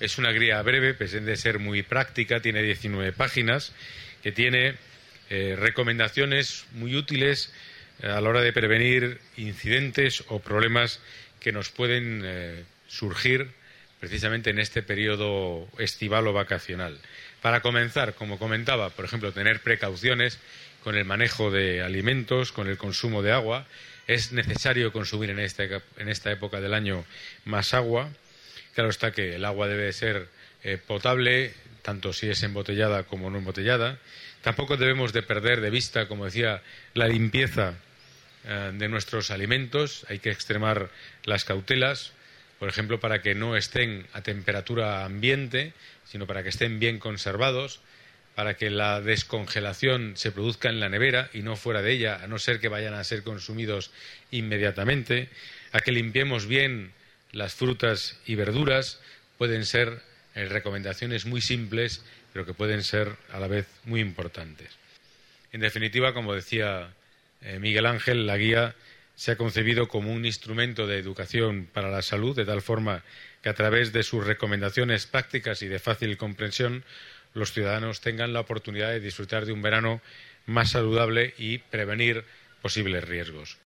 Es una guía breve, pretende ser muy práctica, tiene 19 páginas, que tiene recomendaciones muy útiles a la hora de prevenir incidentes o problemas que nos pueden surgir precisamente en este periodo estival o vacacional. Para comenzar, como comentaba, por ejemplo, tener precauciones con el manejo de alimentos, con el consumo de agua. Es necesario consumir en esta época del año más agua. Claro está que el agua debe ser potable, tanto si es embotellada como no embotellada. Tampoco debemos de perder de vista, como decía, la limpieza de nuestros alimentos. Hay que extremar las cautelas, por ejemplo, para que no estén a temperatura ambiente, sino para que estén bien conservados, para que la descongelación se produzca en la nevera y no fuera de ella, a no ser que vayan a ser consumidos inmediatamente, a que limpiemos bien las frutas y verduras. Pueden ser recomendaciones muy simples, pero que pueden ser a la vez muy importantes. En definitiva, como decía Miguel Ángel, la guía se ha concebido como un instrumento de educación para la salud, de tal forma que a través de sus recomendaciones prácticas y de fácil comprensión, los ciudadanos tengan la oportunidad de disfrutar de un verano más saludable y prevenir posibles riesgos.